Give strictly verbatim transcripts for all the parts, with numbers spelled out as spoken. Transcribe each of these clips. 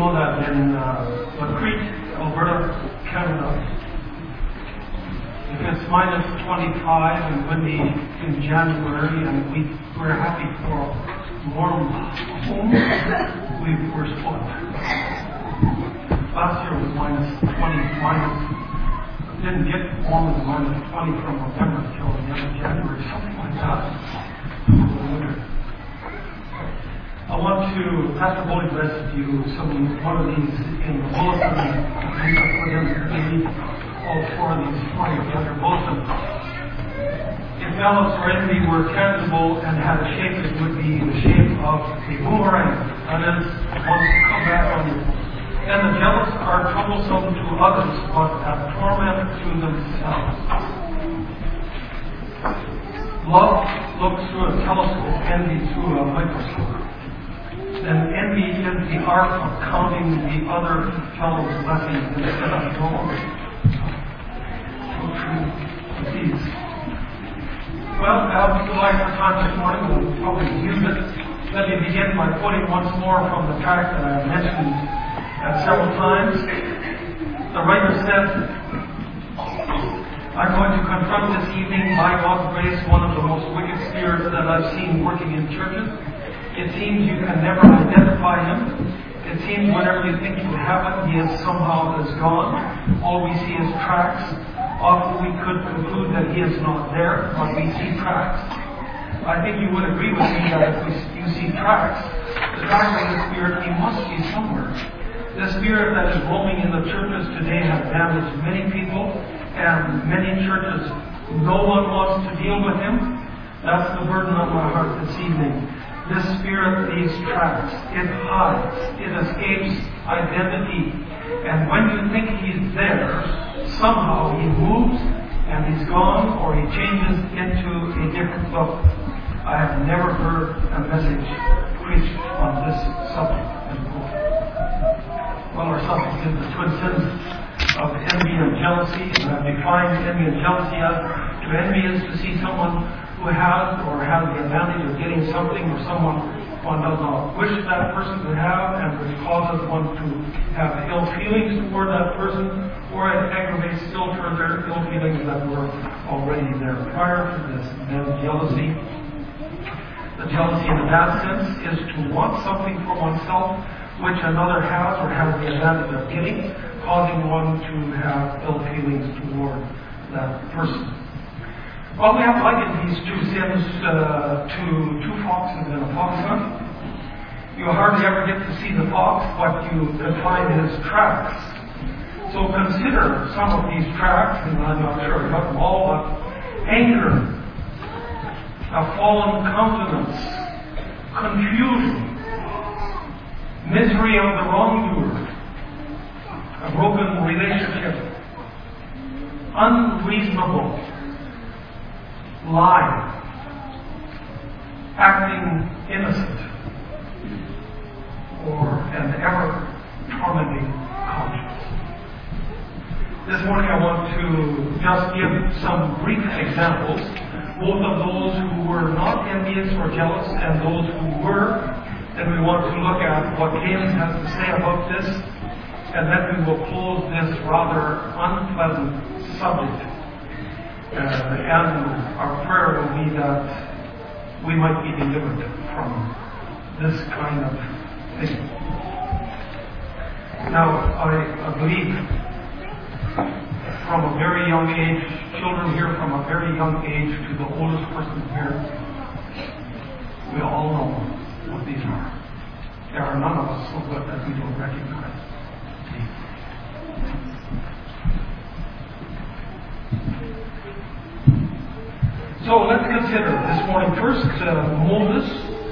know that in uh, La Crete, Alberta, Canada, if it's minus twenty-five and windy in January and we, we're happy for a warm home, we were spoiled. Last year was minus twenty, minus, didn't get warmer than minus twenty from November till the end of January, something like that. I want to, Pastor Bowley blessed you some one of these in the bulletin. I put in maybe all four of these for you together, both of them. If malice or envy were tangible and had a shape, it would be the shape of a boomerang. That is, wants to come back on you. And the jealous are troublesome to others, but have torment to themselves. Love looks through a telescope, envy through a microscope. And envy is the art of counting the other fellow's blessings instead of your own. So true with these. Well, as the light for time this morning, we'll probably use it. Let me begin by quoting once more from the tract that I have mentioned uh, several times. The writer said, I'm going to confront this evening, by God's grace, one of the most wicked spirits that I've seen working in churches. It seems you can never identify him. It seems whenever you think you have it, he is somehow is gone. All we see is tracks. Often we could conclude that he is not there, but we see tracks. I think you would agree with me that if we, you see tracks, the tracks of the Spirit, he must be somewhere. The Spirit that is roaming in the churches today has damaged many people, and many churches, no one wants to deal with him. That's the burden on my heart this evening. This spirit leaves tracks. It hides. It escapes identity. And when you think he's there, somehow he moves and he's gone, or he changes into a different look. I have never heard a message preached on this subject before. Well, our subject is the twin sins of envy and jealousy. And I've defined envy and jealousy as to envy is to see someone who has or has the advantage of getting something, or someone one does not wish that person to have, and which causes one to have ill feelings toward that person, or it aggravates still further ill feelings that were already there prior to this. Then jealousy. The jealousy in that sense is to want something for oneself which another has or has the advantage of getting, causing one to have ill feelings toward that person. Well, we have likened these two sins uh, to two foxes and a fox hunt. You hardly ever get to see the fox, but you can find his tracks. So consider some of these tracks, and I'm not sure about them all, but anger, a fallen countenance, confusion, misery of the wrongdoer, a broken relationship, unreasonable, lying, acting innocent, or an ever tormenting conscience. This morning I want to just give some brief examples, both of those who were not envious or jealous and those who were, and we want to look at what James has to say about this, and then we will close this rather unpleasant subject. Uh, and our prayer will be that we might be delivered from this kind of thing. Now, I, I believe from a very young age, children here from a very young age to the oldest person here, we all know what these are. There are none of us so good that we don't recognize these. So let's consider this morning first uh, Moses.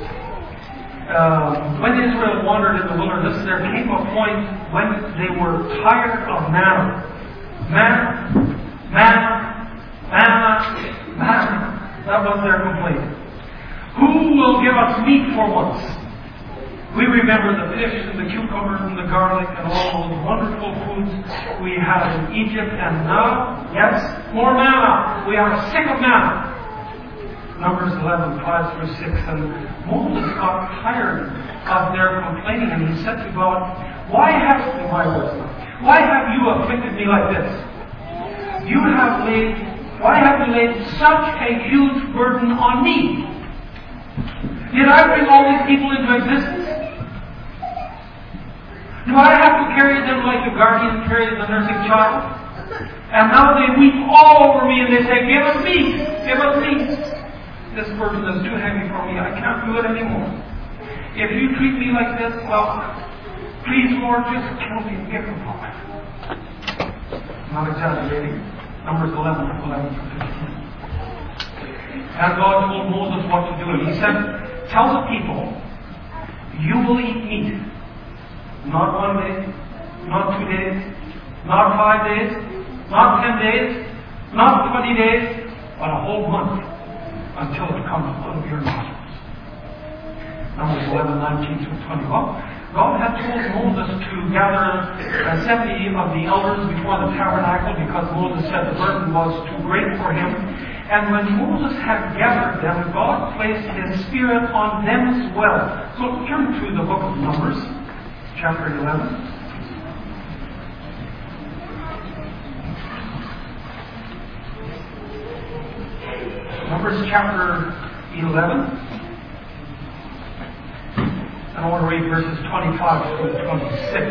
Uh, when Israel wandered in the wilderness, there came a point when they were tired of manna. Manna, manna, manna, manna. That was their complaint. Who will give us meat for once? We remember the fish and the cucumbers and the garlic and all those wonderful foods we had in Egypt, and now, yes, more manna. We are sick of manna. Numbers eleven, five through six. And Moses got tired of their complaining, and he said to God, "Why hast thou, my wisdom? Why have you afflicted me like this? You have laid, why have you laid such a huge burden on me? Did I bring all these people into existence? Do I have to carry them like a guardian carries a nursing child? And now they weep all over me and they say, 'Give us meat, give us meat.' This burden is too heavy for me. I can't do it anymore. If you treat me like this, well, please, Lord, just kill me and get me from it." Not exaggerating. Numbers eleven, eleven to fifteen. And God told Moses what to do. And he said, "Tell the people, you will eat meat. Not one day, not two days, not five days, not ten days, not twenty days, but a whole month, until it comes out of your nostrils." Numbers eleven, nineteen through twenty. Well, God had told Moses to gather uh, seventy of the elders before the tabernacle because Moses said the burden was too great for him. And when Moses had gathered them, God placed His Spirit on them as well. So turn to the book of Numbers, chapter eleven. Numbers chapter eleven. And I want to read verses twenty-five through twenty-six.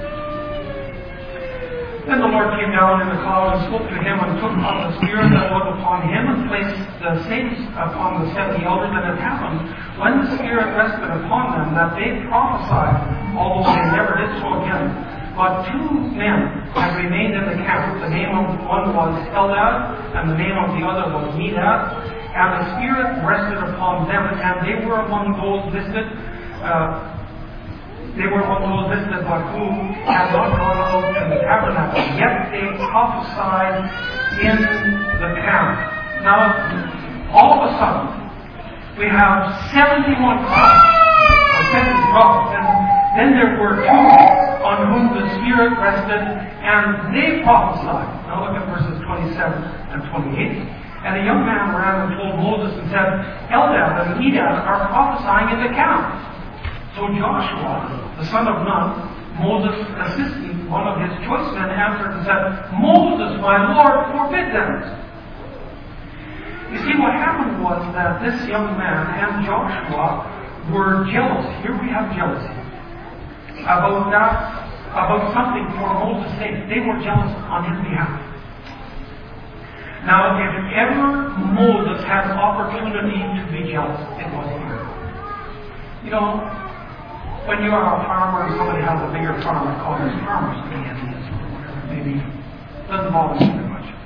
Then the Lord came down in the cloud and spoke to him and took up the Spirit that was upon him and placed the same upon the seventy elders. And it happened, when the Spirit rested upon them, that they prophesied, although they never did so again. But two men had remained in the camp. The name of one was Eldad, and the name of the other was Medad. And the Spirit rested upon them, and they were among those listed. Uh, they were among those listed, but who had not gone out to the tabernacle. Yet they prophesied in the camp. Now, all of a sudden, we have seventy-one prophets, or seventy prophets, and then there were two on whom the Spirit rested, and they prophesied. Now look at verses twenty-seven and twenty-eight. And a young man ran and told Moses and said, "Eldad and Medad are prophesying in the camp." So Joshua, the son of Nun, Moses' assistant, one of his choice men, answered and said, "Moses, my Lord, forbid them." You see, what happened was that this young man and Joshua were jealous. Here we have jealousy. About that, about something for Moses' sake. They were jealous on his behalf. Now, if ever Moses had an opportunity to be jealous, it was here. You know, when you are a farmer and somebody has a bigger farm, it causes farmers to be envious or whatever. Maybe doesn't bother me very much.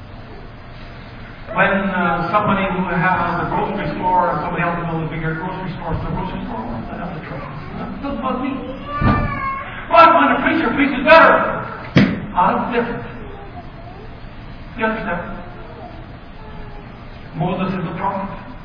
When uh, somebody who has a grocery store and somebody else builds a bigger grocery store, the grocery store wants to have the trade. That doesn't bother me. But when a preacher preaches better, ah, it's different. You understand? Moses is a prophet.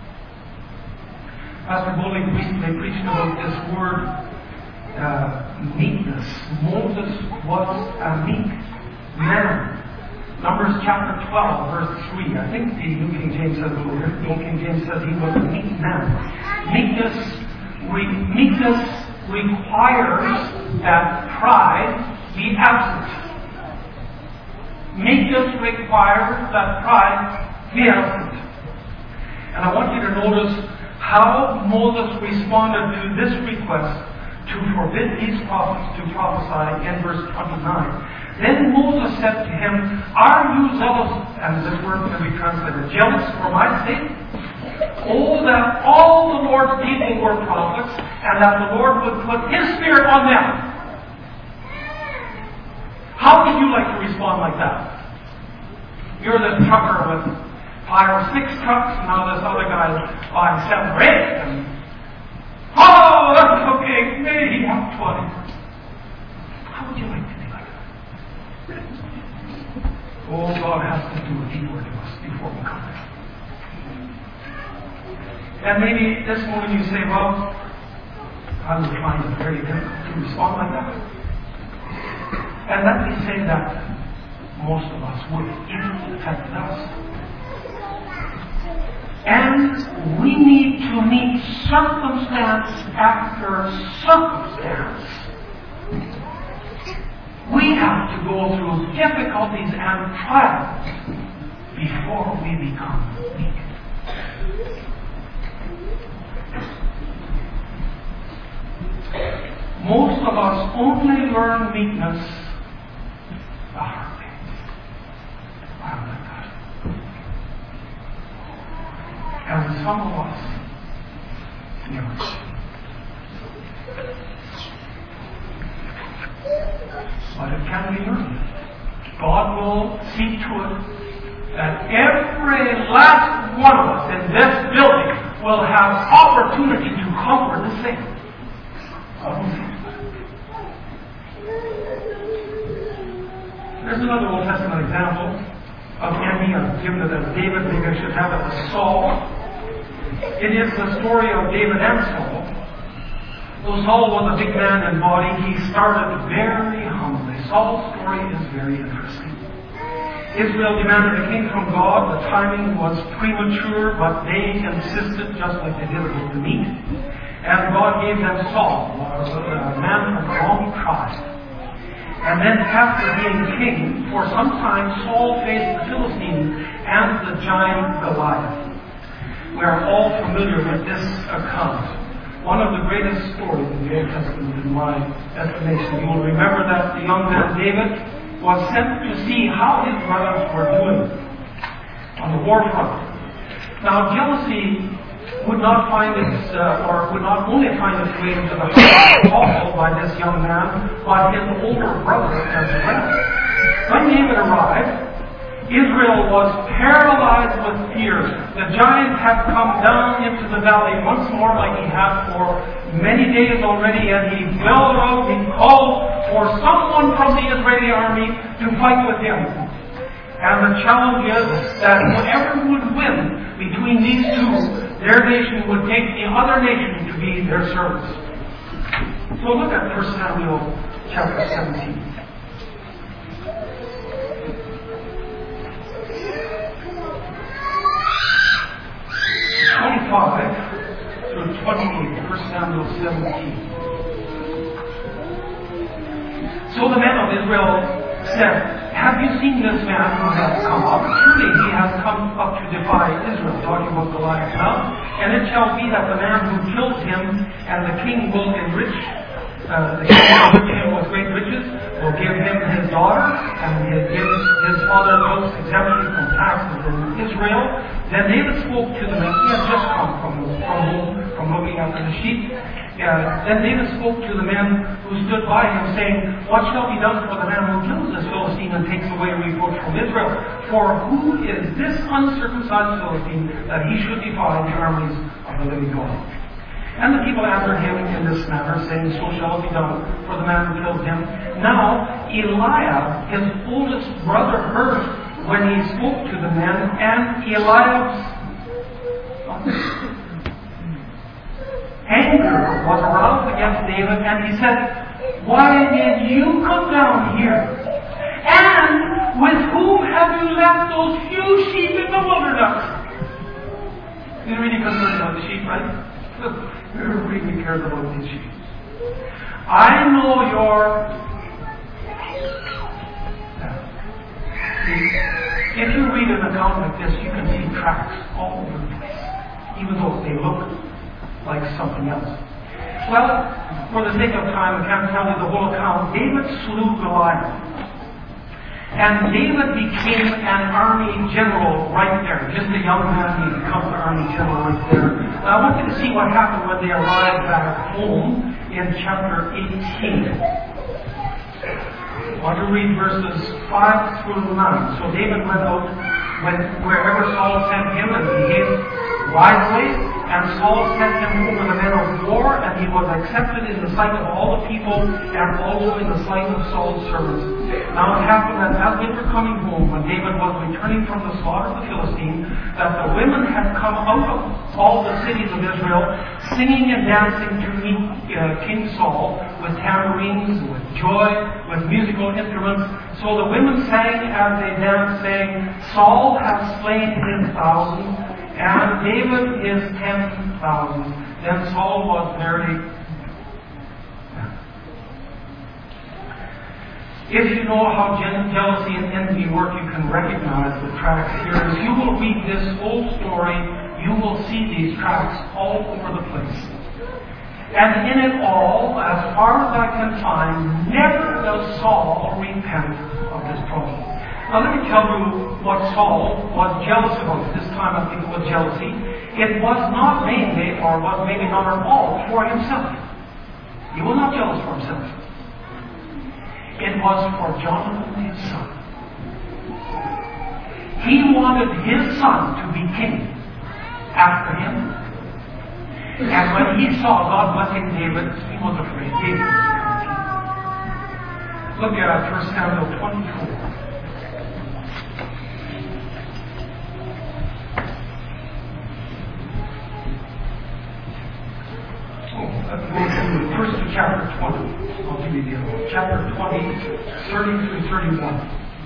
Pastor Bowling recently preached about this word, uh, meekness. Moses was a meek man. Numbers chapter twelve, verse three. I think the New King James says, the New King James says he was a meek man. Meekness, re, meekness requires that pride be absent. Meekness requires that pride be absent. And I want you to notice how Moses responded to this request to forbid these prophets to prophesy in verse twenty-nine. Then Moses said to him, "Are you zealous?" And this word can be translated, "jealous for my sake? Oh, that all the Lord's people were prophets, and that the Lord would put His Spirit on them." How would you like to respond like that? You're this trucker with five or six trucks, and now this other guy's buying seven or eight. And, oh, that's okay, maybe he has twenty. How would you like to be like that? Oh, God has to do a deep work to us before we come there. And maybe this morning you say, well, I would find it very difficult to respond like that. And let me say that most of us would, if it affected us. And we need to meet circumstance after circumstance. We have to go through difficulties and trials before we become weak. Most of us only learn meekness the hard way. Wow, that God. And some of us never. But it can be learned. God will see to it that every last one of us in this building will have opportunity to conquer the sin. There's another Old Testament example of envy. I've given it as David. Maybe I should have it as Saul. It is the story of David and Saul. Though Saul was a big man in body, he started very humbly. Saul's story is very interesting. Israel demanded a king from God. The timing was premature, but they insisted, just like they did with the meat. And God gave them Saul, a man from the wrong tribe. And then after being king, for some time Saul faced the Philistines and the giant Goliath. We are all familiar with this account. One of the greatest stories in the Old Testament, in my estimation. You will remember that the young man David was sent to see how his brothers were doing on the war front. Now, jealousy would not find its, uh, or would not only find its way into the heart also by this young man, but his older brother as well. When David arrived, Israel was paralyzed with fear. The giant had come down into the valley once more like he had for many days already, and he bellowed out, he called for someone from the Israeli army to fight with him. And the challenge is that whoever would win between these two, their nation would take the other nation to be their servants. So look at First Samuel chapter seventeen. twenty-five through twenty-eight, First Samuel seventeen. So the men of Israel said, "Have you seen this man who has come up? Surely he has come up to defy Israel," talking about Goliath now. "And it shall be that the man who kills him and the king will enrich, uh, the king will enrich him with great riches, will give him his daughter, and he gives his father's house exemption from taxes in Israel." Then David spoke to the men. He had just come from, from home, from looking after the sheep. Uh, then David spoke to the men who stood by him, saying, "What shall be done for the man who kills this Philistine and takes away reproach from Israel? For who is this uncircumcised Philistine that he should defy the armies of the living God?" And the people answered him in this manner, saying, "So shall it be done for the man who killed him." Now Eliab, his oldest brother, heard when he spoke to the men, and Eliab's anger was aroused against David, and he said, "Why did you come down here? And with whom have you left those few sheep in the wilderness?" You're really concerned about the sheep, right? Who really cares about these sheep? "I know your..." See, if you read an account like this, you can see tracks all over the place, even though they look like something else. Well, for the sake of time, I can't tell you the whole account. David slew Goliath. And David became an army general right there. Just a young man, he becomes an army general right there. Now, I want you to see what happened when they arrived back home in chapter eighteen. I want to read verses five through nine. So David went out when, wherever Saul sent him, and behaved wisely, and Saul sent him over the men of war, and he was accepted in the sight of all the people, and also in the sight of Saul's servants. Now it happened that as they were coming home, when David was returning from the slaughter of the Philistines, that the women had come out of all the cities of Israel, singing and dancing to meet uh, King Saul, with tambourines, with joy, with musical instruments. So the women sang as they danced, saying, "Saul hath slain his thousands, And David is ten thousand. Then Saul was nearly. If you know how jealousy and envy work, you can recognize the tracks here. If you will read this whole story, you will see these tracks all over the place. And in it all, as far as I can find, never does Saul repent of his trouble. Now let me tell you what Saul was jealous about. This time I think it was jealousy. It was not mainly, or was maybe not at all, for himself. He was not jealous for himself. It was for Jonathan, his son. He wanted his son to be king after him. And when he saw God blessing David, he was afraid. David was king. Look at First Samuel twenty-four. First to chapter twenty. I'll give you the other one. Chapter twenty, thirty through thirty-one.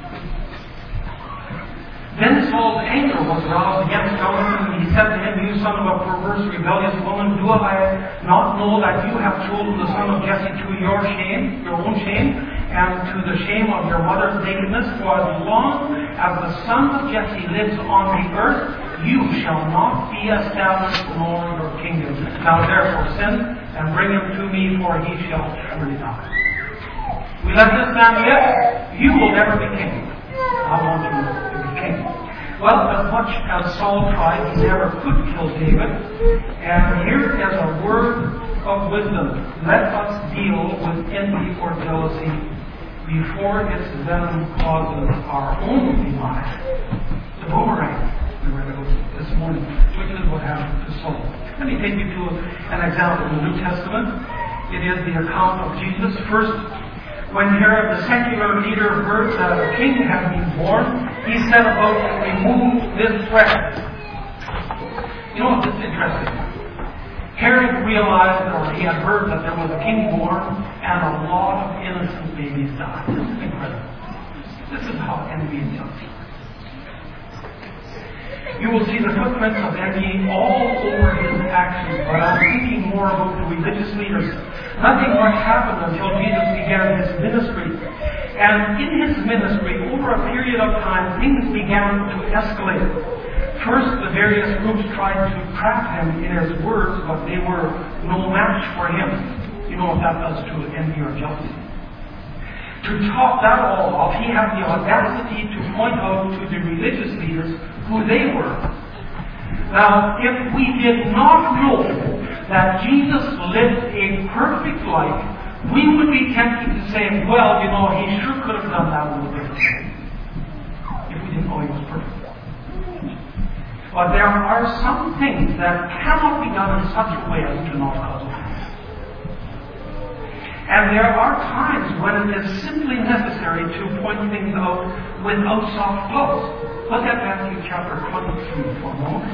Then Saul's anger was roused against Jonathan, and he said to him, "You son of a perverse, rebellious woman, do I not know that you have chosen the son of Jesse to your shame, your own shame, and to the shame of your mother's nakedness? For as long as the son of Jesse lives on the earth, you shall not be established nor your kingdom. Now therefore send and bring him to me, for he shall surely die. We let this man live, you will never be king. I want you to be king." Well, as much as Saul tried, he never could kill David. And here is a word of wisdom. Let us deal with envy or jealousy before its venom causes our own demise. The boomerang. We read it this morning, which is what happened to Saul. Let me take you to an example in the New Testament. It is the account of Jesus. First, when Herod, the secular leader, heard that a king had been born, he set about to remove this threat. You know, it's interesting. Herod realized, or he had heard, that there was a king born, and a lot of innocent babies died. This is incredible. This is how envy and jealousy. You will see the footprints of envy all over his actions, but I'm thinking more about the religious leaders. Nothing much happened until Jesus began his ministry. And in his ministry, over a period of time, things began to escalate. First, the various groups tried to trap him in his words, but they were no match for him. You know what that does to envy or jealousy. To top that all off, he had the audacity to point out to the religious leaders who they were. Now, if we did not know that Jesus lived a perfect life, we would be tempted to say, well, you know, he sure could have done that a little bit. If we didn't know he was perfect. But there are some things that cannot be done in such a way as to not cause offense. And there are times when it is simply necessary to point things out without soft gloves. Look at Matthew chapter twenty-three for a moment.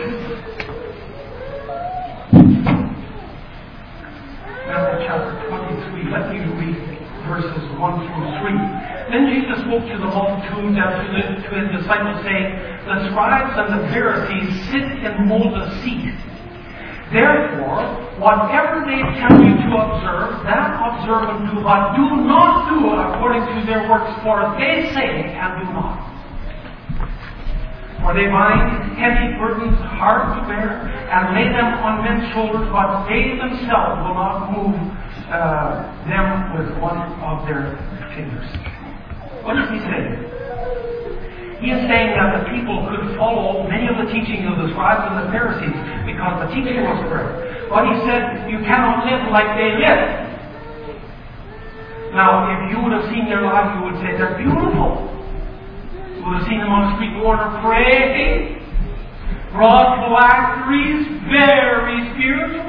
Matthew chapter twenty-three. Let me read verses one through three. Then Jesus spoke to the multitude and to, the, to his disciples, saying, "The scribes and the Pharisees sit in Moses' seat. Therefore, whatever they tell you to observe, that observe and do, but do not do it according to their works, for they say and do not. For they bind heavy burdens hard to bear, and lay them on men's shoulders, but they themselves will not move uh, them with one of their fingers." What does he say? He is saying that the people could follow many of the teachings of the scribes and the Pharisees because the teaching was correct. But he said, you cannot live like they live. Now, if you would have seen their lives, you would say they're beautiful. You would have seen them on the street corner praying, broad phylacteries, very spiritual.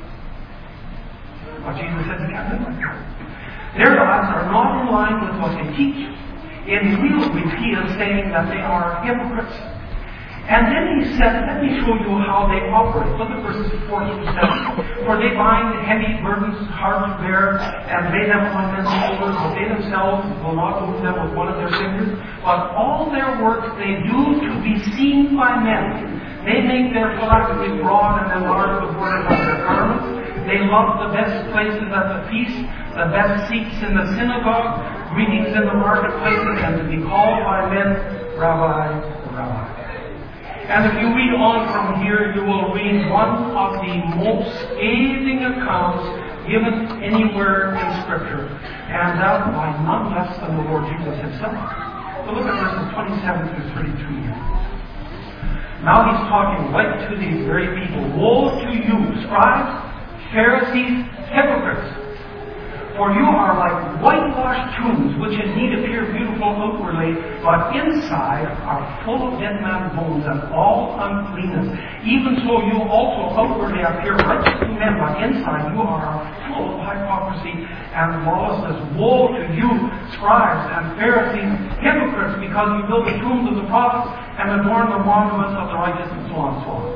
But Jesus said you can't live like that. Their lives are not in line with what they teach. In real grief, he is saying that they are hypocrites. And then he said, let me show you how they operate. Look at verses four through seven. "For they bind heavy burdens hard to bear, and lay them on men's shoulders, but they themselves will not move them with one of their fingers. But all their works they do to be seen by men. They make their phylacteries broad and enlarge the borders of their garments. They love the best places at the feast, the best seats in the synagogue, greetings in the marketplaces, and to be called by men, Rabbi, Rabbi. And if you read on from here, you will read one of the most scathing accounts given anywhere in Scripture, and that by none less than the Lord Jesus himself. So look at verses twenty-seven through thirty-two here. Now he's talking right to these very people. Woe to you, scribes, Pharisees, hypocrites! For you are like whitewashed tombs, which indeed appear beautiful outwardly, but inside are full of dead man's bones and all uncleanness. Even so you also outwardly appear righteous to men, but inside you are full of hypocrisy and lawlessness. Woe to you, scribes and Pharisees, hypocrites, because you build the tombs of the prophets and adorn the monuments of the righteous, and so on and so on.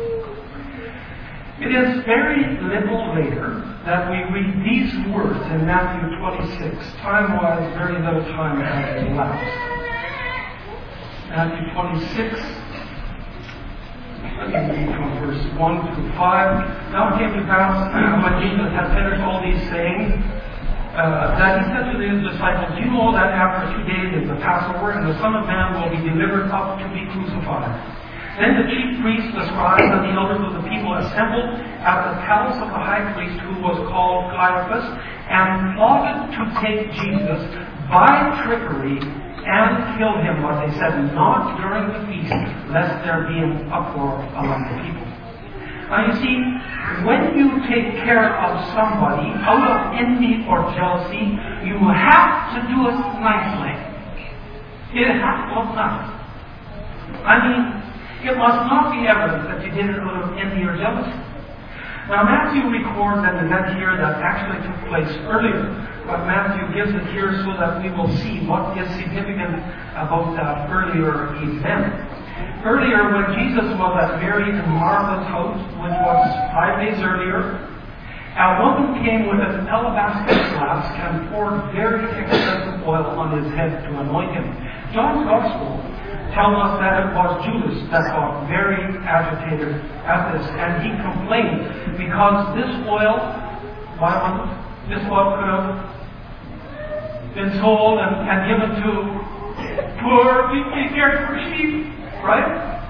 It is very little later that we read these words in Matthew twenty-six. Time-wise, very little time has elapsed. Matthew twenty-six. Let me read from verse one through five. Now it came to pass, when Jesus had finished all these sayings, uh, that he said to his disciples, you know that after two days is the Passover, and the Son of Man will be delivered up to be crucified. Then the chief priests, the scribes, and the elders of the people assembled at the palace of the high priest, who was called Caiaphas, and plotted to take Jesus by trickery and kill him. But they said, not during the feast, lest there be an uproar among the people. Now you see, when you take care of somebody out of envy or jealousy, you have to do it nicely. It has to look nice. I mean, it must not be evident that you did it out of envy or jealousy. Now, Matthew records an event here that actually took place earlier, but Matthew gives it here so that we will see what is significant about that earlier event. Earlier, when Jesus was at Mary and Martha's house, which was five days earlier, a woman came with an alabaster flask and poured very expensive oil on his head to anoint him. John's Gospel tells us that it was Judas that got very agitated at this, and he complained because this oil, why was it? This oil could have been sold and, and given to poor people who cared for sheep, right?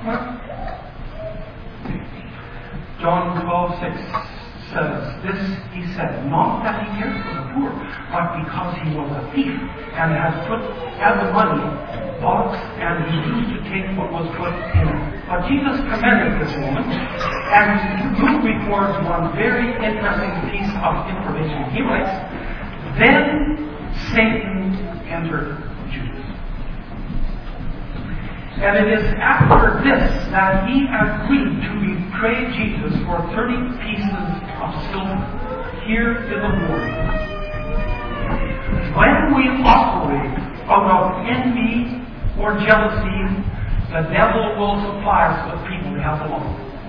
John twelve six says, this he said, not that he cared for the poor, but because he was a thief and has put had the money box and he used to take what was put in it. But Jesus commended this woman, and Luke records one very interesting piece of information. He writes, then Satan entered Judas. And it is after this that he agreed to betray Jesus for thirty pieces of silver. Here is a warning. When we operate out of envy or jealousy, the devil will supply us with people to help along.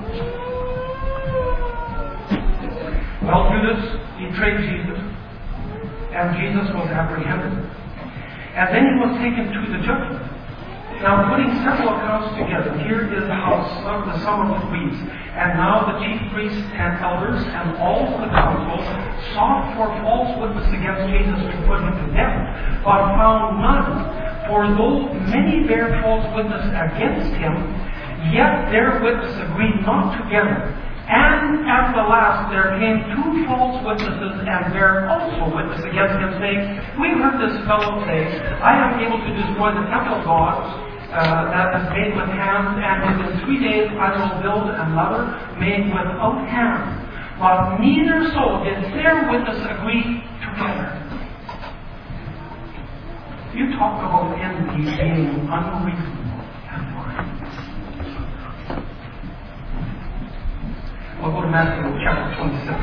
Well, Judas betrayed Jesus, and Jesus was apprehended. And then he was taken to the judgment. Now, putting several accounts together, here is how some, the sum of it reads. And now the chief priests and elders and all the council sought for false witness against Jesus to put him to death, but found none. For though many bare false witness against him, yet their witness agreed not together. And at the last there came two false witnesses and bare also witness against him, saying, we heard this fellow say, I am able to destroy the temple of God uh, that is made with hands, and within three days I will build another made without hands. But neither so did their witness agree together. You talk about envy being unreasonable and blind. We'll go to Matthew chapter twenty-six.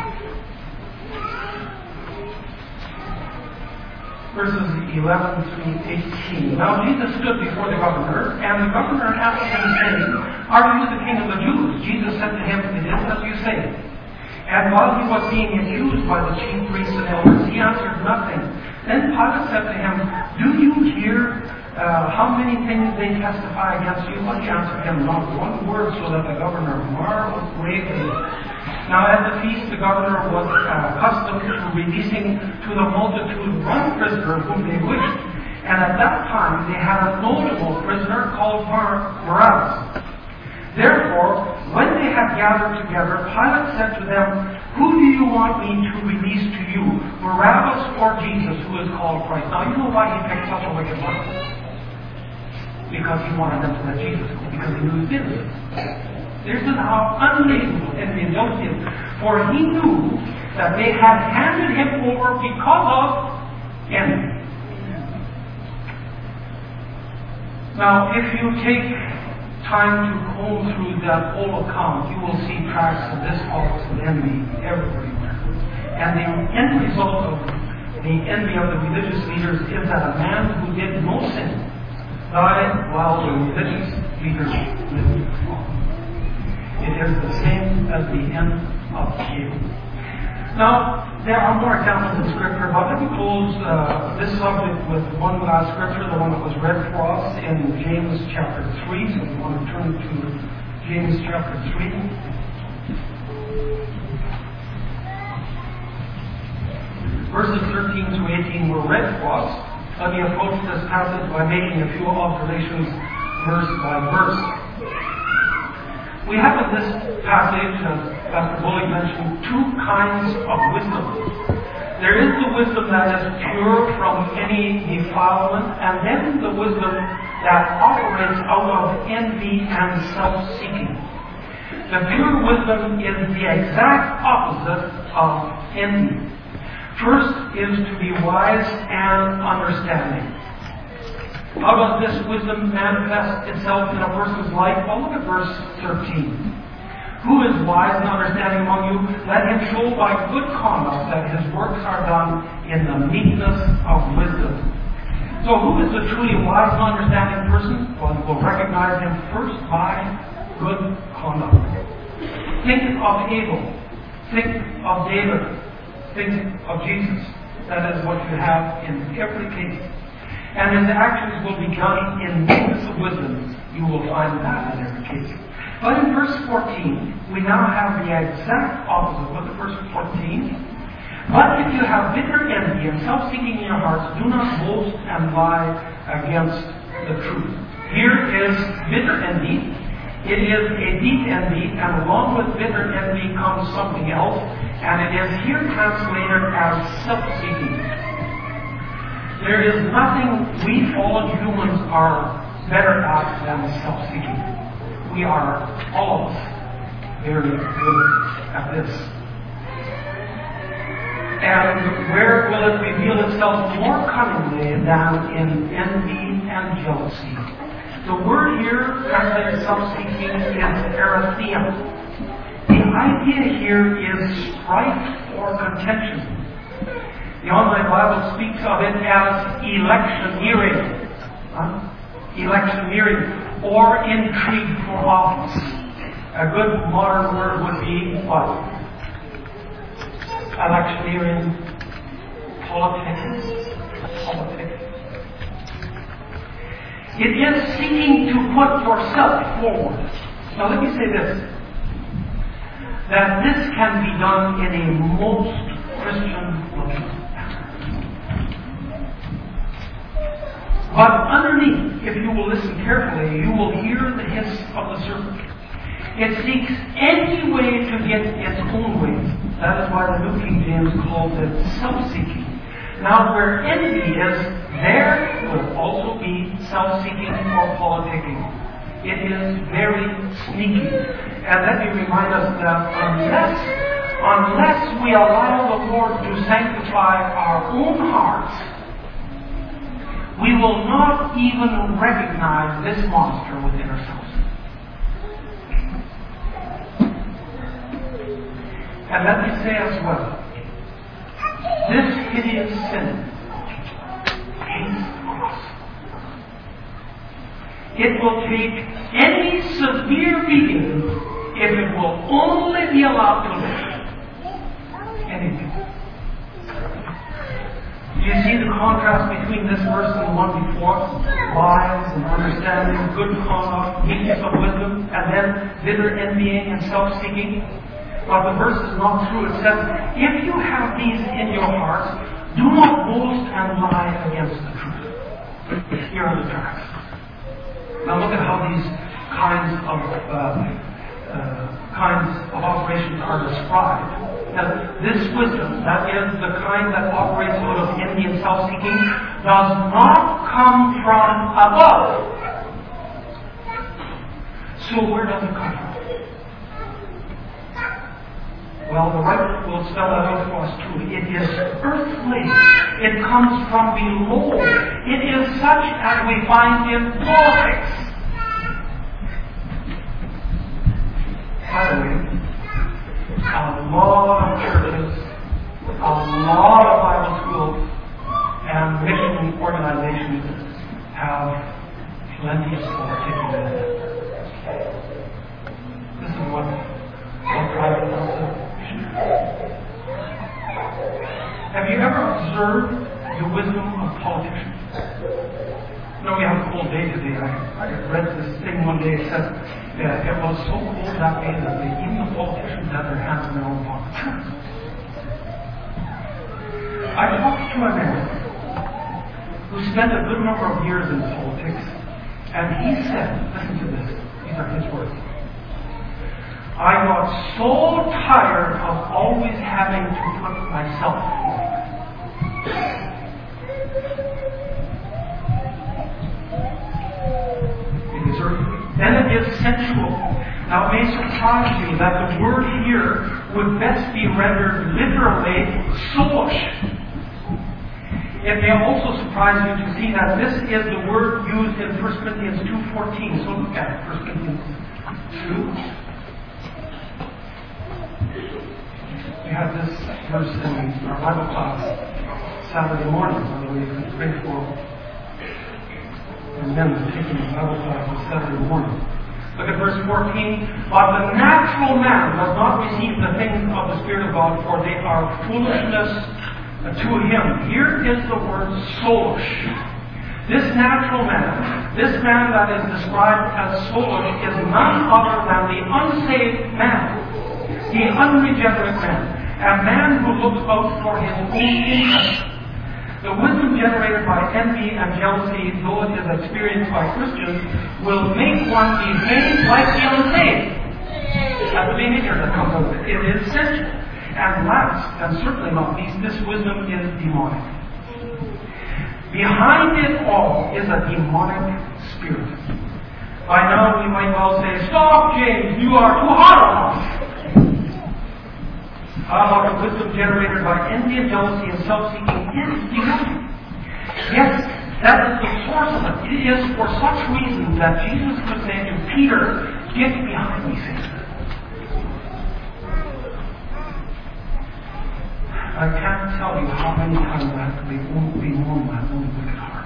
Verses eleven through eighteen. Now Jesus stood before the governor, and the governor asked him, saying, are you the king of the Jews? Jesus said to him, it is as you say. And while he was being accused by the chief priests and elders, he answered nothing. Then Pilate said to him, do you hear uh, uh, how many things they testify against you? But he answered him not one word, so that the governor marveled greatly. Now at the feast, the governor was uh, accustomed to releasing to the multitude one prisoner whom they wished. And at that time they had a notable prisoner called Barabbas. Therefore, when they had gathered together, Pilate said to them, "Who do you want me to release to you, Barabbas or Jesus, who is called Christ?" Now you know why he picked such a wicked one. Because he wanted them to let Jesus go, because he knew his business. There's how unreasonable and jealousy is. For he knew that they had handed him over because of envy. Now, if you take time to comb through that whole account, you will see tracks of this false envy everywhere. And the end result of the envy of the religious leaders is that a man who did no sin died while the religious leaders lived. It is the same as the end of Abel. Now, there are more examples in Scripture, but let me close uh, this subject with one last Scripture, the one that was read for us in James chapter three. So we want to turn to James chapter three. Verses thirteen to eighteen were read for us. Let me approach this passage by making a few observations verse by verse. We have in this passage, as Pastor Bullock mentioned, two kinds of wisdom. There is the wisdom that is pure from any defilement, and then the wisdom that operates out of envy and self-seeking. The pure wisdom is the exact opposite of envy. First is to be wise and understanding. How does this wisdom manifest itself in a person's life? Well, look at verse thirteen. "Who is wise and understanding among you? Let him show by good conduct that his works are done in the meekness of wisdom." So who is the truly wise and understanding person? Well, we'll recognize him first by good conduct. Think of Abel. Think of David. Think of Jesus. That is what you have in every case. And his actions will be done in meekness of wisdom. You will find that in every case. But in verse fourteen, we now have the exact opposite. Look at verse fourteen. "But if you have bitter envy and self-seeking in your hearts, do not boast and lie against the truth." Here is bitter envy. It is a deep envy, and along with bitter envy comes something else, and it is here translated as self-seeking. There is nothing we fallen humans are better at than self-seeking. We are, all of us, very good at this. And where will it reveal itself more cunningly than in envy and jealousy? The word here, translated self-seeking, is erythema. The idea here is strife or contention. The Online Bible speaks of it as electioneering. Huh? Electioneering. Or intrigue for office. A good modern word would be what? Electioneering. Politics. Politics. It is seeking to put yourself forward. Now let me say this. That this can be done in a most Christian way. But underneath, if you will listen carefully, you will hear the hiss of the serpent. It seeks any way to get its own way. That is why the New King James calls it self-seeking. Now, where envy is, there will also be self-seeking or politicking. It is very sneaky. And let me remind us that unless, unless we allow the Lord to sanctify our own hearts, we will not even recognize this monster within ourselves. And let me say as well, this hideous sin hates us. It will take any severe beating if it will only be allowed to live. Anything. You see, see the contrast between this verse and the one before? Wise and understanding, good conduct, meekness of wisdom, and then bitter envying and self-seeking. But the verse is not true. It says, if you have these in your hearts, do not boast and lie against the truth. Here are the facts. Now look at how these kinds of uh, uh, kinds of operations are described. That this wisdom, that is the kind that operates out of envy and self-seeking, does not come from above. So where does it come from? Well, the writer will spell that out for us too. It is earthly. It comes from below. It is such as we find in politics. By the way, a lot of churches, a lot of Bible schools, and mission organizations have plenty of politics in it. This is what what private health is. Have you ever observed the wisdom of politicians? You know, we have a cold day today. I, I read this thing one day. It says uh, it was so cold that day that they, even the politicians had their hands in their own pockets. I talked to a man who spent a good number of years in politics, and he said, listen to this, these are his words. I got so tired of always having to put myself forward. It is earthly. Then it is sensual. Now it may surprise you that the word here would best be rendered literally soulish. It may also surprise you to see that this is the word used in First Corinthians two fourteen. So look at it, First Corinthians two. We had this verse in our Bible class Saturday morning, by the way, it's great for and then taking the Bible class on Saturday morning. Look at verse fourteen. But the natural man does not receive the things of the Spirit of God, for they are foolishness to him. Here is the word soulish. This natural man, this man that is described as soulish, is none other than the unsaved man, the unregenerate man. A man who looks out for his own interest. The wisdom generated by envy and jealousy, though it is experienced by Christians, will make one behave like the unsaved. That's the behavior that comes out of it. It is essential. And last, and certainly not least, this wisdom is demonic. Behind it all is a demonic spirit. By now we might well say, stop, James, you are too hard on us. How about the wisdom generated by envy and jealousy and self-seeking is demonic. Yes, that is the source of it. It is for such reasons that Jesus could say to Peter, get behind me, Satan. I can't tell you how many times I have to be bemoan my own wicked heart.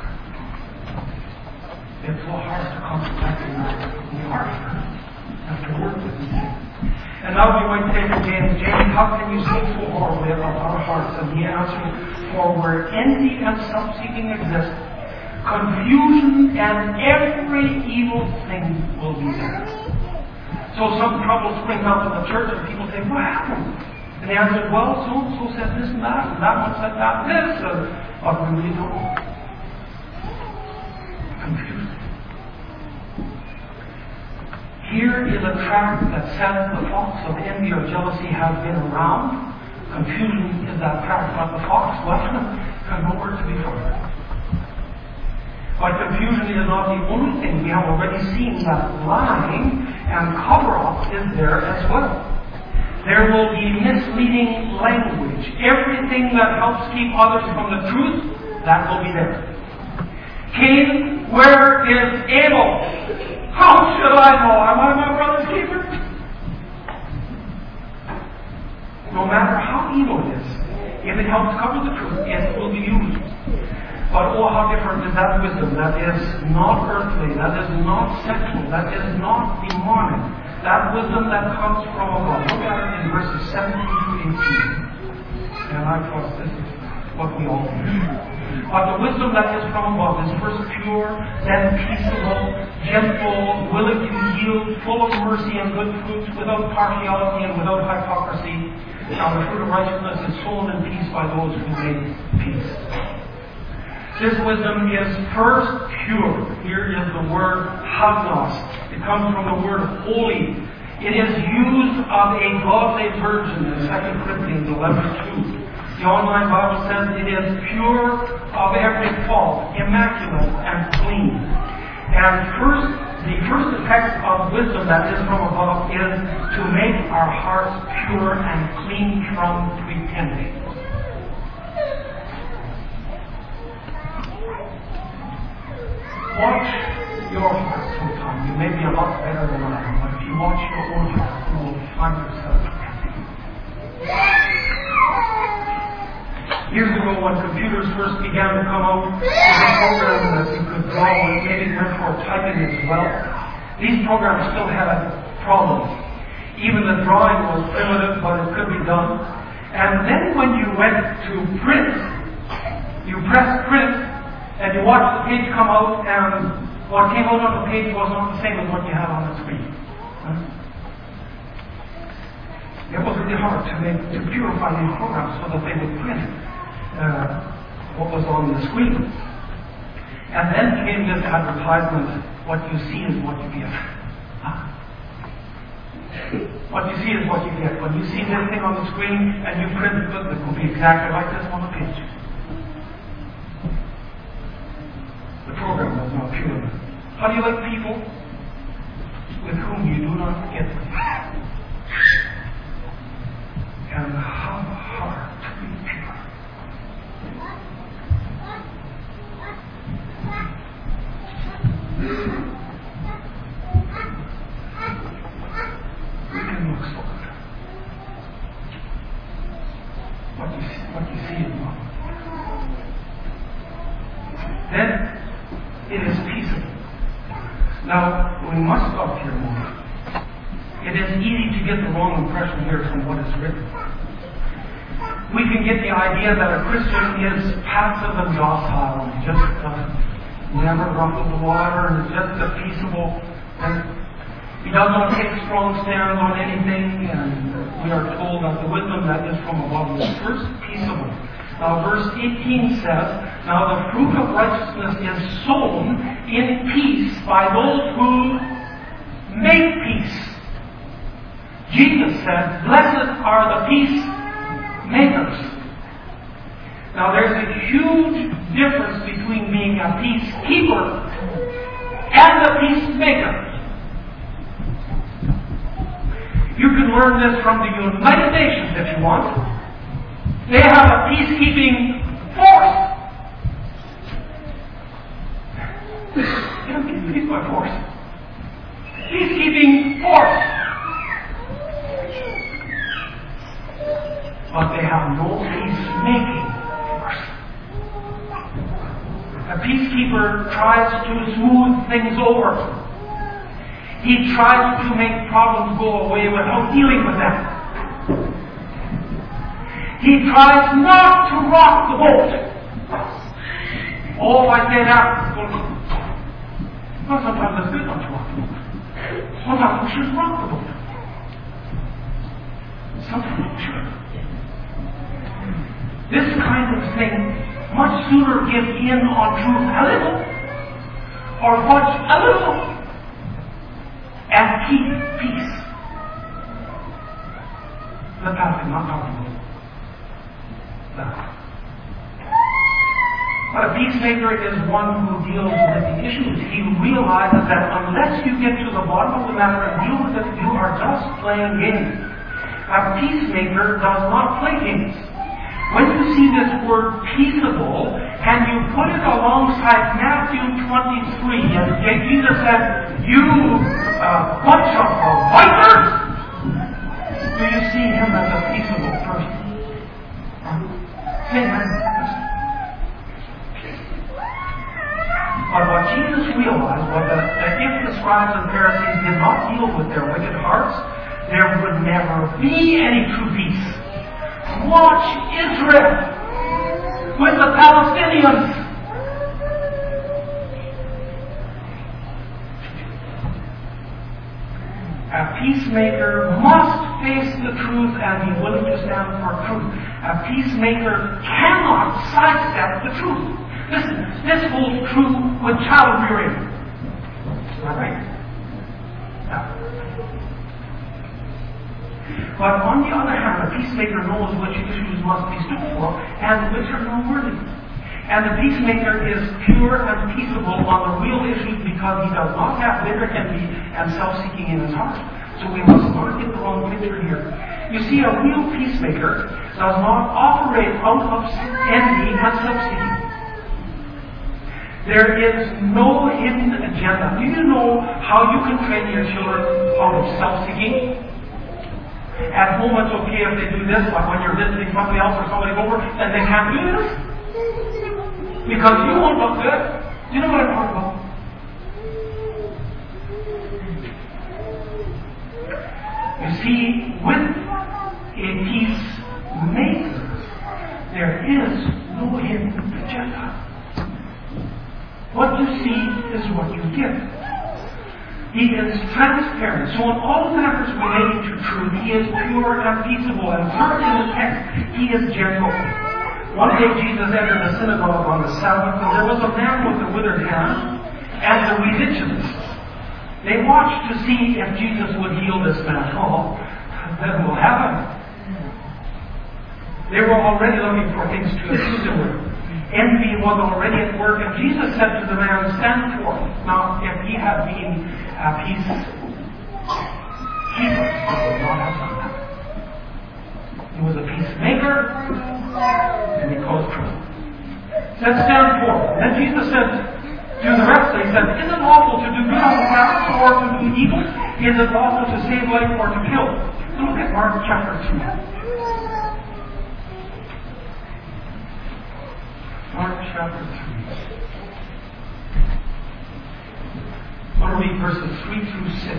It's so hard to contemplate the heart. I have to work with it. And now we might say to James, James, how can you speak so horribly about our hearts? And he answers, for where envy and self-seeking exist, confusion and every evil thing will be there. So some trouble springs up in the church and people say, what happened? And the answer is, well, so-and-so said this and that, and that one said that and this, and but we really don't know. Confused. Here is a track that says the fox of envy or jealousy has been around. Confusion is that track, but the fox, well, has nowhere to be found. But confusion is not the only thing. We have already seen that lying and cover-up is there as well. There will be misleading language. Everything that helps keep others from the truth, that will be there. Cain, where is Abel? How should I know? Am I my brother's keeper? No matter how evil it is, if it helps cover the truth, it will be used. But oh, how different is that wisdom that is not earthly, that is not sexual, that is not demonic. That wisdom that comes from above. Look at it in verses seventeen to eighteen. And I trust this is what we all need. But the wisdom that is from above is first pure, then peaceable, gentle, willing to yield, full of mercy and good fruits, without partiality and without hypocrisy. Now the fruit of righteousness is sown in peace by those who make peace. This wisdom is first pure. Here is the word hagnos. It comes from the word holy. It is used of a godly virgin in Second Corinthians eleven two. The online Bible says it is pure of every fault, immaculate and clean. And first, the first effect of wisdom that is from above is to make our hearts pure and clean from pretending. Watch your heart sometime. You may be a lot better than I am, but if you watch your own heart, you will find yourself pretending. Years ago, when computers first began to come out, there was a program that you could draw with, maybe meant for typing as well. These programs still had problems. Even the drawing was primitive, but it could be done. And then when you went to print, you pressed print, and you watched the page come out, and what came out on the page was not the same as what you had on the screen. It was really hard to make to purify these programs so that they would print uh, what was on the screen. And then came this advertisement: what you see is what you get. Huh? What you see is what you get. When you see this thing on the screen and you print it, it will be exactly like this on the page. The program was not pure. How do you like people with whom you do not get them? And how hard to be pure. We can look so good. What you see, what you see is not. Then it is peaceable. Now, we must stop here a moment. It is easy to get the wrong impression here from what is written. We can get the idea that a Christian is passive and docile and just uh, never ruffles the water and is just a peaceable, and he does not take strong stands on anything, and we are told that the wisdom that is from above is first peaceable. Now verse eighteen says, now the fruit of righteousness is sown in peace by those who make peace. Jesus said, blessed are the peacemakers. Now there's a huge difference between being a peacekeeper and a peacemaker. You can learn this from the United Nations if you want. They have a peacekeeping force. They don't keep peace by force. Peacekeeping force. But they have no peacemaking force. A peacekeeper tries to smooth things over. He tries to make problems go away without dealing with them. He tries not to rock the boat. Oh, I say that. Well, sometimes it's good not to rock the boat. Sometimes we should rock the boat. Sometimes we should. This kind of thing much sooner give in on truth a little, or watch a little, and keep peace. The pastor not talking about that. But a peacemaker is one who deals with the issues. He realizes that unless you get to the bottom of the matter and deal with it, you are just playing games. A peacemaker does not play games. When you see this word peaceable, and you put it alongside Matthew twenty-three, and Jesus said, you uh, bunch of uh, vipers, do you see him as a peaceable person? Amen. But what Jesus realized was that, that if the scribes and Pharisees did not deal with their wicked hearts, there would never be any true peace. Watch Israel. with the Palestinians. A peacemaker must face the truth and be willing to stand for truth. A peacemaker cannot sidestep the truth. Listen, this holds true with child rearing. All right? Now. But on the other hand, a peacemaker knows which issues must be stood for and which are noteworthy. And the peacemaker is pure and peaceable on the real issues because he does not have bitter envy and self-seeking in his heart. So we must not get the wrong picture here. You see, a real peacemaker does not operate out of envy and self-seeking. There is no hidden agenda. Do you know how you can train your children out of self-seeking? At home it's okay if they do this, like when you're visiting somebody else or somebody over, and they can't do this. Because you won't look good. Do you know what I'm talking about? You see, with a peacemaker, there is no hidden agenda. What you see is what you get. He is transparent. So in all matters relating to truth, he is pure and peaceable. And third in the text, he is gentle. One day Jesus entered the synagogue on the Sabbath, and there was a man with a withered hand, and the religionists. They watched to see if Jesus would heal this man. Oh, that will happen. They were already looking for things to accuse him with. Envy was already at work, and Jesus said to the man, stand forth. Now, if he had been a peacekeeper, he would not have done that. He was a peacemaker, and he caused trouble. Said, stand forth. Then Jesus said to the rest, he said, is it lawful to do good on the Sabbath or to do evil? Is it lawful to save life or to kill? Look at Mark chapter two. Mark chapter three. I want to read verses three through six.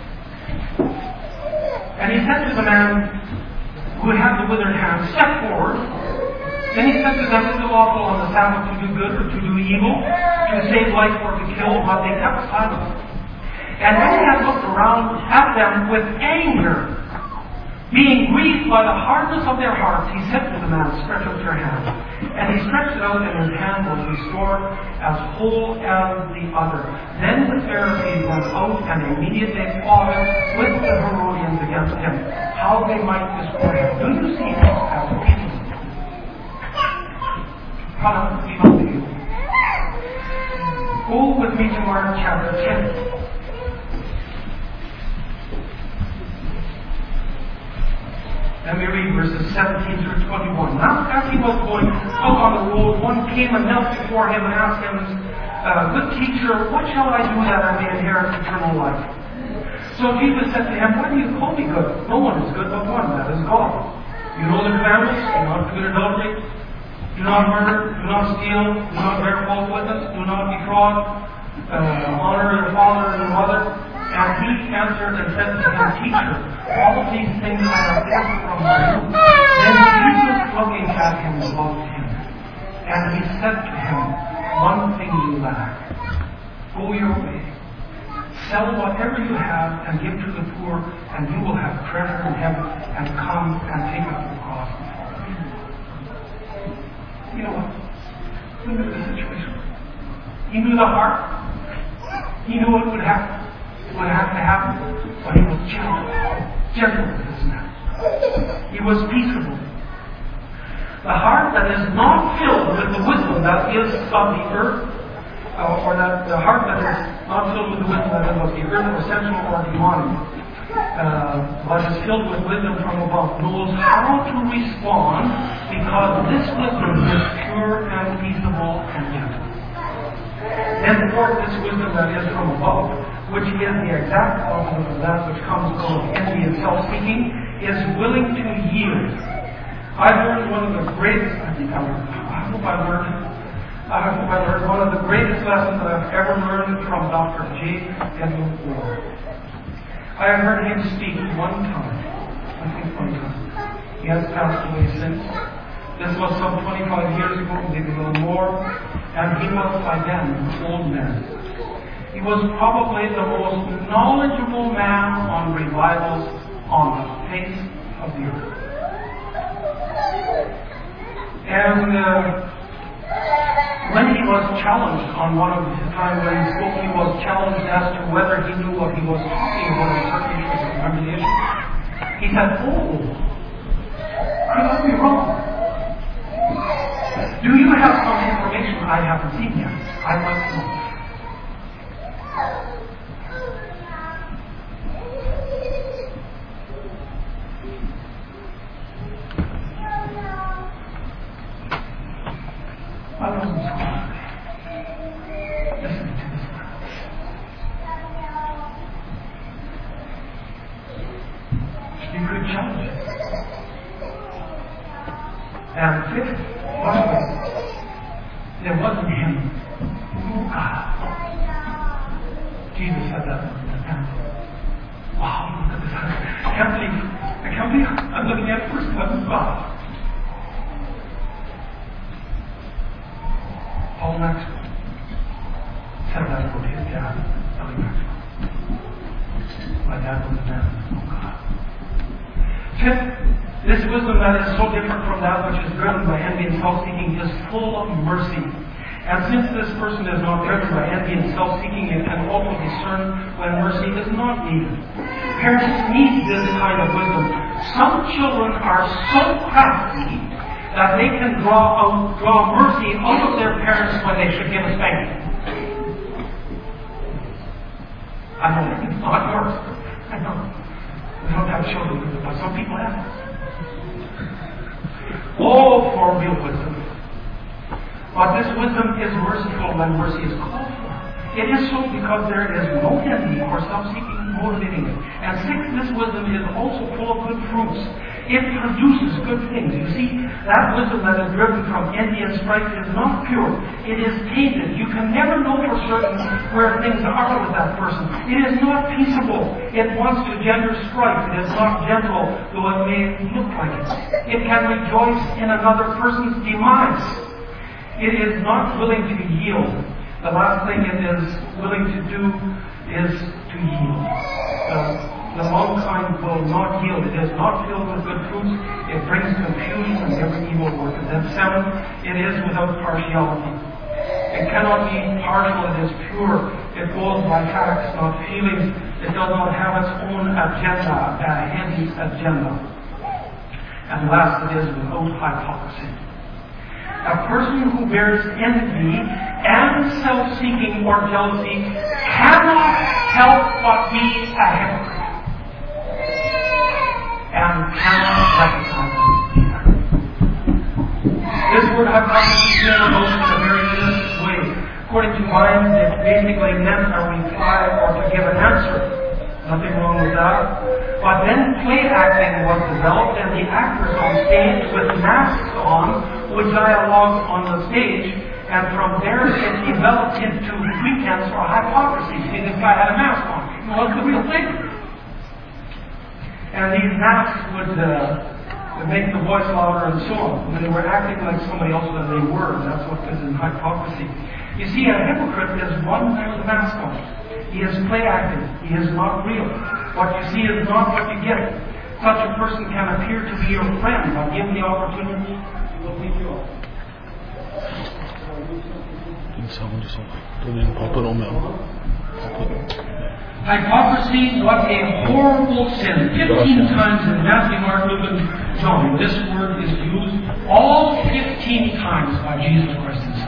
And he said to the man who had the withered hand, step forward. Then he said to them, is it lawful on the Sabbath to do good or to do evil, to save life or to kill? But they kept silent. And when he had looked around at them with anger, being grieved by the hardness of their hearts, he said to the man, stretch out your hand. And he stretched it out, and his hand was restored as whole as the other. Then the Pharisees went out and immediately plotted with the Herodians against him, how they might destroy him. Do you see this as a people? How we don't do. Go with me to Mark chapter ten. Let me read verses seventeen through twenty-one. Now, as he was going out on the road, one came and knelt before him and asked him, uh, good teacher, what shall I do that I may inherit eternal life? So Jesus said to him, why do you call me good? No one is good but one, that is God. You know the commandments: do not commit adultery, do not murder, do not steal, do not bear false witness, do not defraud, uh, honor your father and your mother. And he answered and said to him, teacher, all of these things I have learned from my youth. Then Jesus, looking at him, loved him. And he said to him, one thing you lack. Go your way. Sell whatever you have and give to the poor, and you will have treasure in heaven, and come and take up your cross and follow me. You know what? He knew the situation. He knew the heart. He knew what would happen. What had to happen, but he was gentle, gentle with this man. He was peaceable. The heart that is not filled with the wisdom that is of the earth, uh, or that the heart that is not filled with the wisdom that is of the earth, or sensual or demonic, uh, but is filled with wisdom from above, knows how to respond because this wisdom is pure and peaceable and gentle. Then for this wisdom that is from above, which is the exact opposite of that which comes from envy and self-seeking, is willing to yield. I learned one of the greatest, I think I learned, I hope I learned, I hope I learned one of the greatest lessons that I've ever learned from Doctor J. Edmund Ward. I have heard him speak one time, I think one time. He has passed away since. This was some twenty-five years ago, maybe a little more, and he was by then an old man. He was probably the most knowledgeable man on revivals on the face of the earth. And uh, when he was challenged on one of the times when he spoke, he was challenged as to whether he knew what he was talking about in certain issues. Remember the issue? He said, "Oh, could I be wrong? Do you have some information I haven't seen yet? I'd like to know." I wasn't scared. Listen to this one. You could challenge it. And fifth, what was it? It wasn't him. Oh, God. Jesus said that in the temple. Wow, look at this. I can't believe, I can't believe I'm looking at first heaven God. Paul Maxwell said that about his dad, Ellie Maxwell. My dad was a man. Oh, God. Fifth, this wisdom that is so different from that which is driven by envy and self-seeking is full of mercy. And since this person is not driven by envy and self-seeking, it can also discern when mercy is not needed. Parents need this kind of wisdom. Some children are so crafty that they can draw out, draw mercy out of their parents when they should give a spanking. I know it's not yours. I know. We don't have children, but some people have it. Oh, for real wisdom. But this wisdom is merciful when mercy is called for. It is so because there is no envy or self-seeking motivating it. And sixth, this wisdom is also full of good fruits. It produces good things. You see, that wisdom that is driven from envy and strife is not pure. It is tainted. You can never know for certain where things are with that person. It is not peaceable. It wants to gender strife. It is not gentle, though it may look like it. It can rejoice in another person's demise. It is not willing to yield. The last thing it is willing to do is to yield. Uh, The long kind will not yield. It is not filled with good fruits. It brings confusion and every evil work. And then seven, it is without partiality. It cannot be partial. It is pure. It goes by facts, not feelings. It does not have its own agenda, a heady agenda. And last, it is without hypocrisy. A person who bears envy and self-seeking or jealousy cannot help but be a hypocrite. And cannot recognize it either. This word hypocrisy is known in a very innocent way. According to mine, it basically meant a reply or to give an answer. Nothing wrong with that. But then play acting was developed, and the actors on stage with masks on would dialogue on the stage, and from there it developed into pretense or hypocrisy. See, this guy had a mask on. It wasn't the real thing. And these masks would uh, make the voice louder and so on. When they were acting like somebody else than they were, that's what is in hypocrisy. You see, a hypocrite is one with a mask on. He is play acting. He is not real. What you see is not what you get. Such a person can appear to be your friend, but given the opportunity, he will leave you off. Hypocrisy, what a horrible sin. Fifteen times in Matthew, Mark, Luke, and John, this word is used all fifteen times by Jesus Christ himself.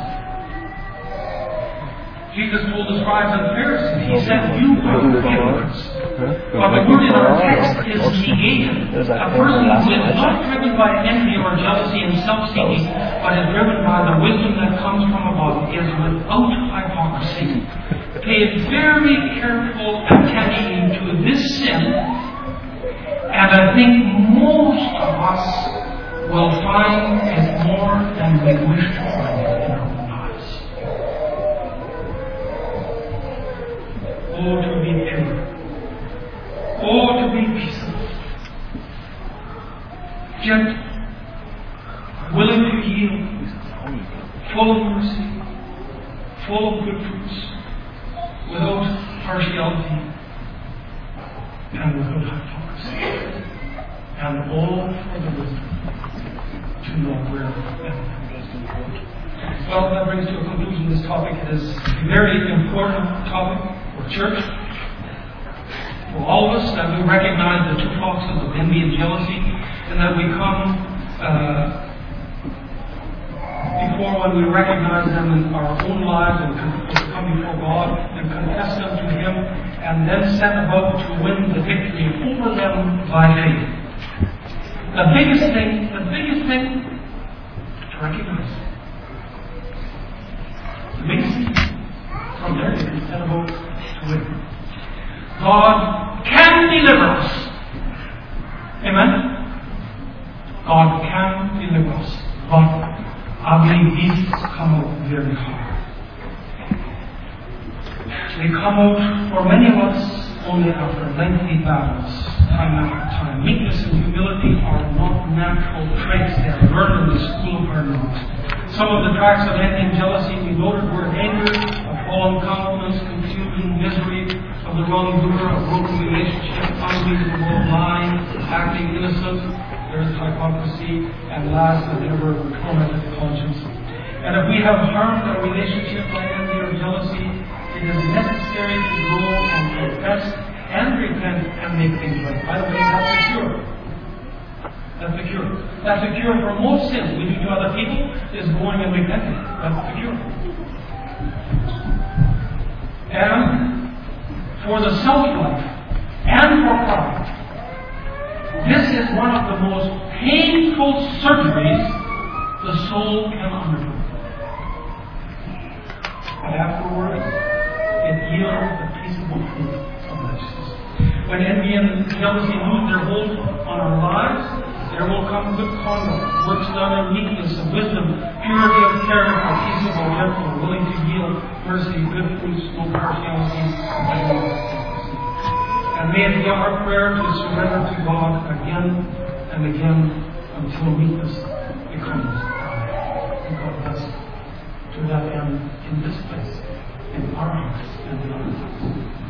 Jesus told the scribes and Pharisees, he said, you are hypocrites. But the word in our text is negated. A person who is not driven by envy or jealousy and self-seeking, but is driven by the wisdom that comes from above, is without hypocrisy. Pay very careful attention to this sin, and I think most of us will find it more than we wish to find it in our own lives. Oh, to be pure. Oh, to be peaceable. Gentle. Willing to full of mercy, full of good fruits, without partiality, and without hypocrisy, and all for the wisdom to know where and well, that brings to a conclusion this topic. It is a very important topic for church, for all of us, that we recognize the two foxes of envy and jealousy, and that we come uh, before when we recognize them in our own lives and con- come before God and confess them to Him, and then set about to win the victory over them by faith. The biggest thing, the biggest thing to recognize. The biggest thing from there you can set about to win. God can deliver us. Amen? God can deliver us. But ugly beasts come out very hard. They come out for many of us only after lengthy battles, time after time. Meekness and humility are not natural traits. They are learned in the school of hard knocks. Some of the tracks of envy and jealousy we noted were anger, a fallen countenance, confusion, misery of the wrongdoer, a broken relationship, unreasonable, lying, acting innocent. There is hypocrisy, and last but never, a tormented conscience. And if we have harmed our relationship by envy or jealousy, it is necessary to go and confess and repent and make things right. By the way, that's the cure. That's the cure. That's the cure for most sins we do to other people, is going and repenting. That's the cure. And for the self-life and for pride, this is one of the most painful surgeries the soul can undergo. But afterwards, it yields the peaceable fruit of righteousness. When envy and jealousy lose their hold on our lives, there will come good conduct, works done in meekness and wisdom, purity of character, peaceable, gentle, willing to yield, mercy, good fruits, no partiality, and no hypocrisy. And may it be our prayer to surrender to God again and again until meekness becomes pride. And God bless to that end in this place, in our hearts and in our lives.